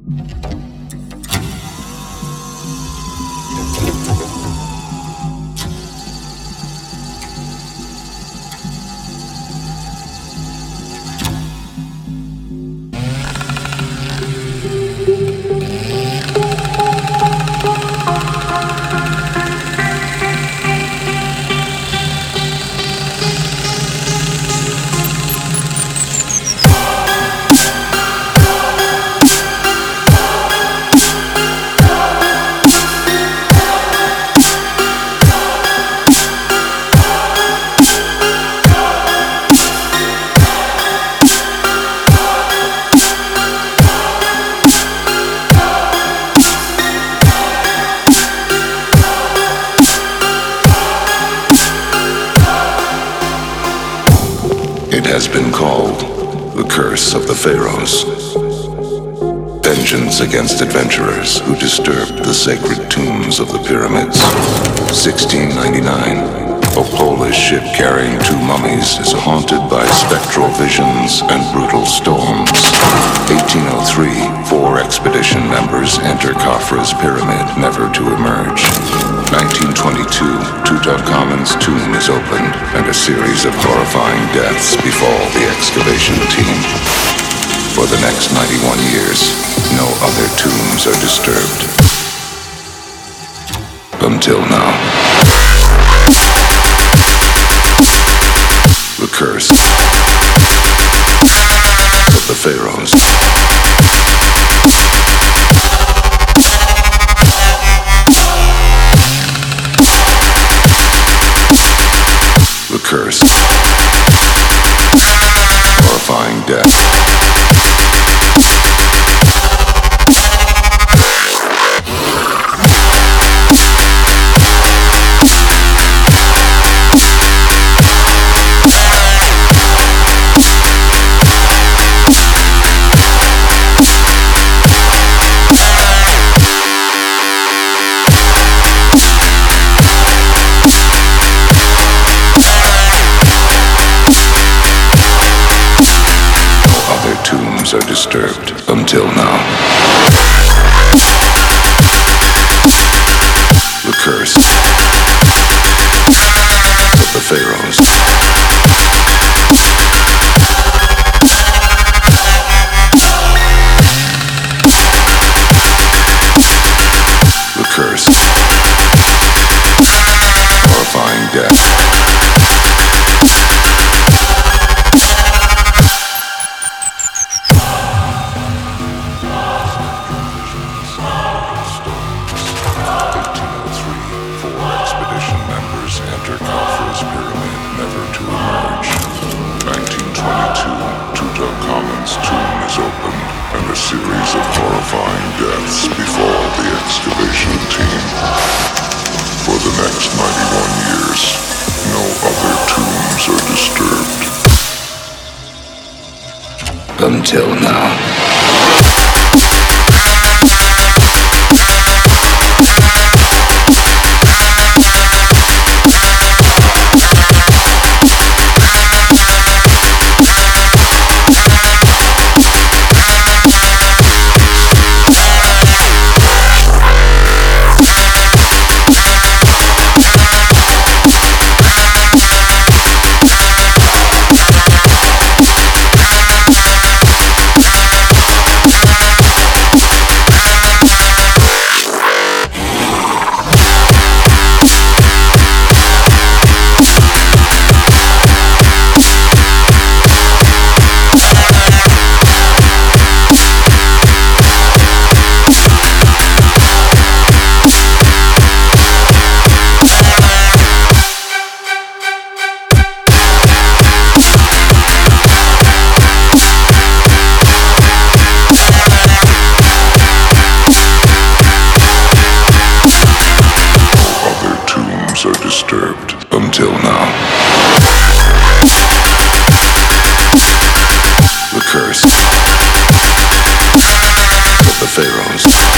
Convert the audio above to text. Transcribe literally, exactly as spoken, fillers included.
It has been called the Curse of the Pharaohs. Vengeance against adventurers who disturbed the sacred tombs of the pyramids. sixteen ninety-nine. A Polish ship carrying two mummies is haunted by spectral visions and brutal storms. eighteen oh three. Four expedition members enter Khafra's pyramid, never to emerge. nineteen twenty-two. Tutankhamun's tomb is opened, and a series of horrifying deaths befall the excavation team. For the next ninety-one years, no other tombs are disturbed. Until now. The Curse of the Pharaohs. The Curse. Horrifying death. Are disturbed until now. The Curse of the Pharaohs. The Curse. Horrifying death. Enter Khafra's pyramid, never to emerge. nineteen twenty-two. Tutankhamun's tomb is opened, and a series of horrifying deaths befall the excavation team. For the next ninety-one years, no other tombs are disturbed. Until now. Are disturbed until now. The Curse of the Pharaohs.